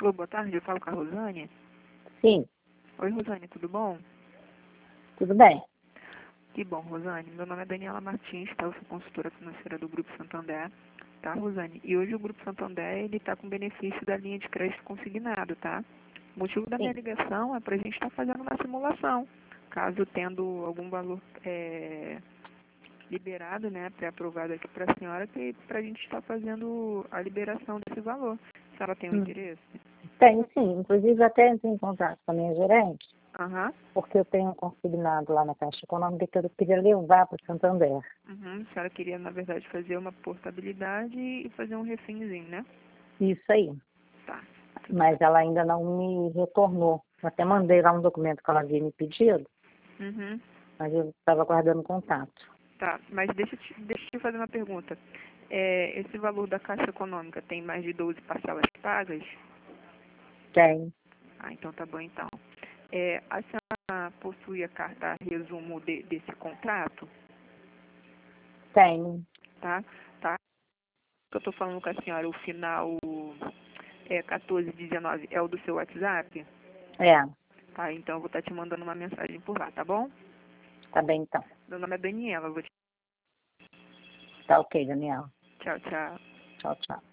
Alô, boa tarde, eu falo com a Rosane. Sim, Oi, Rosane, tudo bom? tudo bem. Que bom, Rosane. Meu nome é Daniela Martins, tá? Eu sou consultora financeira do Grupo Santander, tá, Rosane? E hoje o Grupo Santander, ele tá com benefício da linha de crédito consignado, tá? O motivo da minha Sim. ligação é pra gente estar fazendo uma simulação. Caso tendo algum valor liberado, né, pré-aprovado aqui pra senhora, que pra gente estar fazendo a liberação desse valor. A senhora tem um Hum. interesse? Tenho sim. Inclusive até entrei em contato com a minha gerente, Aham. porque eu tenho um consignado lá na Caixa Econômica que eu queria levar para o Santander. Uhum. A senhora queria, na verdade, fazer uma portabilidade e fazer um refinzinho, né? Isso aí. Tá, tudo bem. Mas ela ainda não me retornou. Eu até mandei lá um documento que ela havia me pedido, Uhum. mas eu estava aguardando contato. Tá, mas deixa eu te fazer uma pergunta. Esse valor da Caixa Econômica tem mais de 12 parcelas pagas? Tenho. Ah, então tá bom então. A senhora possui a carta resumo desse contrato? Tenho. Tá? Tá? Eu tô falando com a senhora, o final 1419 é o do seu WhatsApp? É, Tá, então eu vou estar te mandando uma mensagem por lá, tá bom? tá bem então. Meu nome é Daniela, Tá ok, Daniela. tchau, tchau. Tchau, tchau.